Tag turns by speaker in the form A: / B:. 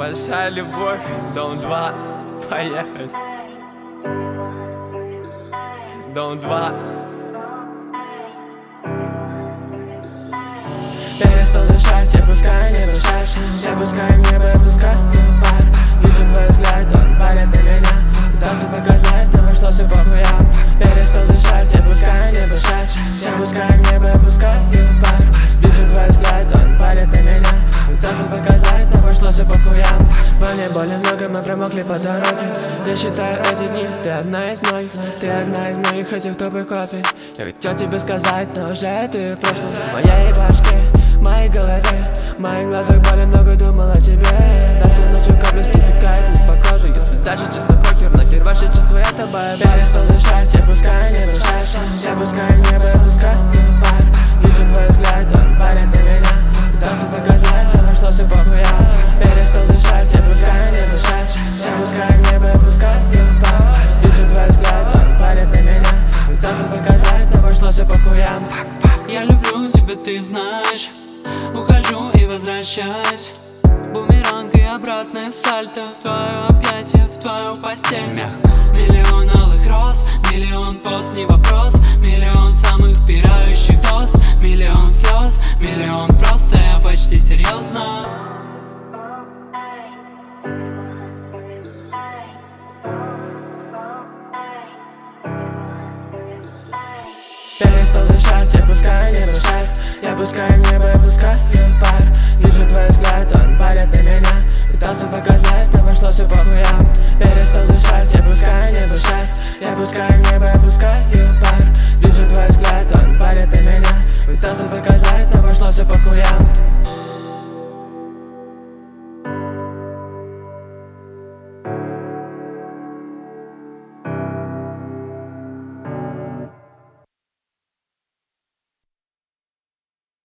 A: Большая любовь, дом 2, поехали. Дом 2.
B: Перестал дышать, я пускай не дышишь. Я пускай в небо, я пускай пар. Вижу твой взгляд, он палит на меня. Пытался показать, но вышло все по хуям. Перестал дышать, я пускай не дышишь. Я пускай в небо, я пускай пар. Вижу твой взгляд, он палит на меня. Пытался показать, но вышло все по хуям. Во мне боли много, мы промокли по дороге. Я считаю эти дни, ты одна из многих. Ты одна из многих этих тупых копий. Я хотел тебе сказать, но уже ты прошло в моей башке, в моей голове. В моих глазах боли много, думал о тебе. Даже ночью капли стекает вниз по коже. Если даже честно похер, нахер ваши чувства, это боя. Перестал дышать, я пускай не дышишь. Я пускай в небо, я пускай пар. Вижу твой взгляд, он палит на меня. Пытался показать, но вышло все по хуям. Перестал дышать, я пускай не дышишь. Я пускай в небо, я пускай пар. Вижу твой взгляд, он палит на меня. Пытался показать, но вышло все по хуям.
C: Я люблю тебя, ты знаешь. Ухожу и возвращаюсь. Бумеранг и обратное сальто. Твое объятие в твою постель мягко. Миллион алых роз, миллион поз, не вопрос. Миллион самых впирающих доз. Миллион слез, миллион просто, я почти серьезно.
B: Перестал дышать, я пускай не дышать. Я пускай в небо, я пускай пар. Вижу твой взгляд, он палит на меня. Пытался показать, но вышло все по хуям. Перестал дышать, я пускай не дышать. Я пускай в небо, я пускай пар.